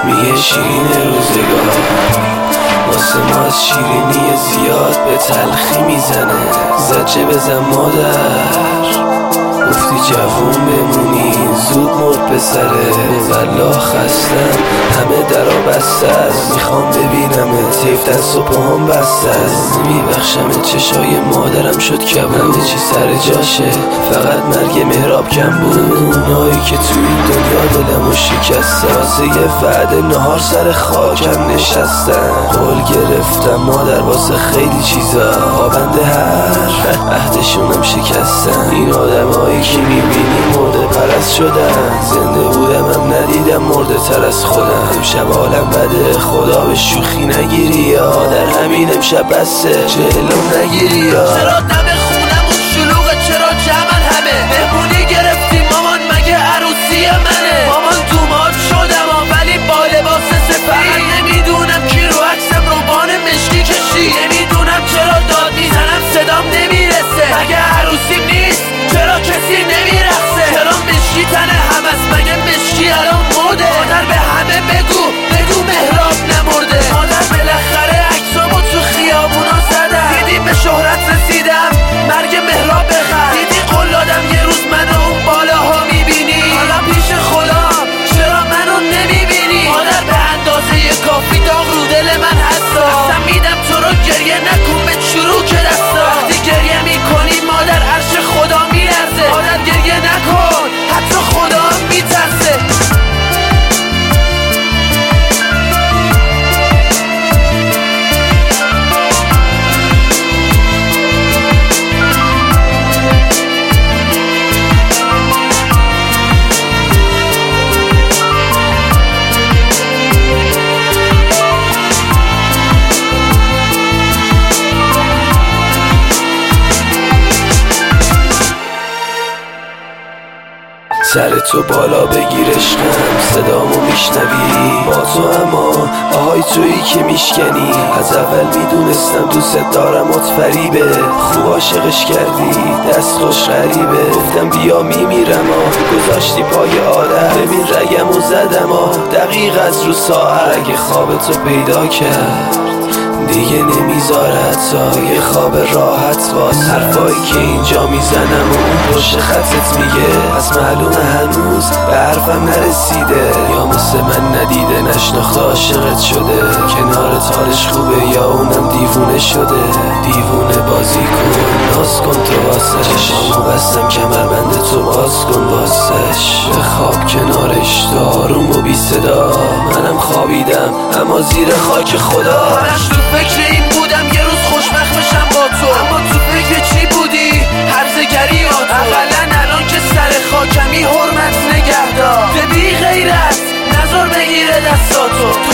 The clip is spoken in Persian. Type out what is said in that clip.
میگه شیرین روزگار واسه ما از شیرینی زیاد به تلخی میزنه. زجه بزن مادر گفتی جوون بمونی زود مرد پسره. والله خستم همه درا بسته است میخوام ببینمه تیفتن صبح هم بسته است. میبخشمه چشای مادرم شد کبود همه چی سر جاشه فقط مرگ مهراب کم بود. اونایی که توی این دنیا دلمو شکستن واسه یه وعده نهار سر خاکم نشستن. قول گرفتم مادر واسه خیلی چیزا پابند هر عهدشونم شکستن. این آدمایی که میبینی مرده پرست شدن زنده بودم هم ندیدم مرده تر از خودم. امشب حالم بده خدا به شوخی نگیری یا در همین امشب بسته جلوم نگیری یا چرا دم خونمون شلوغه چرا جمعن همه مهمونی گرفتیم مامان مگه عروسی منه. مامان دومات شدم ولی با لباس سفید نمیدونم کی رو عکسم روبان مشکی کشی. نمیدونم چرا داد میزنم صدام نمیرسه مگه عروسیم نیست چرا کسی نمیرقصه. چرا مشکی تنه هم است مگه مشکی الان موده. مادر به همه بگو مهراب نمرده. مادر بالاخره عکسامو تو خیابونا زدم دیدی به شهرت رسیدم مرگ مهراب بخر. دیدی قول دادم یه روز منو اون بالاها میبینی حالا پیش خودم چرا منو نمیبینی. مادر به اندازه کافی داغ رو دل من هستا قسم میدم تو رو گریه نکن به چروک دستا. وقتی گریه میکنی مادر عرش خدا میلرزه. مادر گریه نکن حتی خدا میترسه. سر تو بالا بگیر عشقم صدامو میشنوی با تو اما آهای تویی که میشکنی. از اول میدونستم دوست دارم فریبه خوب عاشقش کردی دست خوش غریبه. گفتم بیا میمیرم گذاشتی پای عادت ببین رگمو زدم دقیق از رو ساعت. اگه خواب تو پیدا کرد دیگه نمیذارد تا یه خواب راحت واسه. حرفایی که اینجا میزنم و اون پشت خطت میگه از معلومه هنوز به حرفم نرسیده یا مثل من ندیده نشناخته عاشقت شده. کنارت حالش خوبه یا اونم دیوونه شده. دیوونه بازی کن ناز کن تو واسه چشامو بستم کمربند تو باز کن واسش. به خواب کنارش داروم و بی صدا منم خوابیدم اما زیر خاک خدا. فکر این بودم یه روز خوشبخت بشم با تو اما تو فکر چی بودی؟ هرزگریات اقلن الان که سر خاکمی حرمت نگهدار. بی غیرت نظر بگیره دستاتو